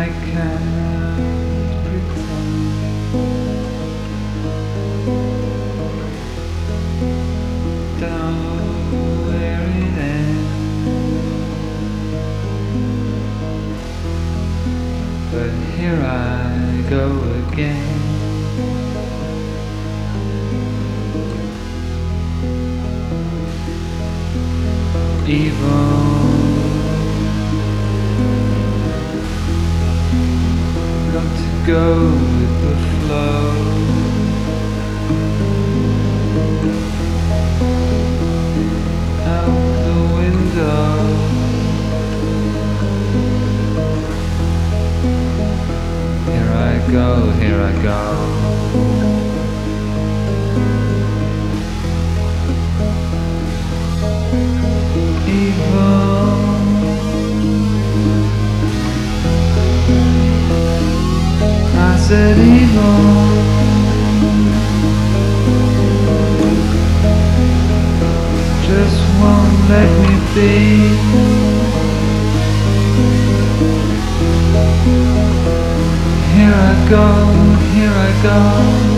I can't pretend. Don't know where it ends, but here I go again. Evil, got to go with the flow. Out the window, here I go, here I go. I said evil, just won't let me be. Here I go, here I go.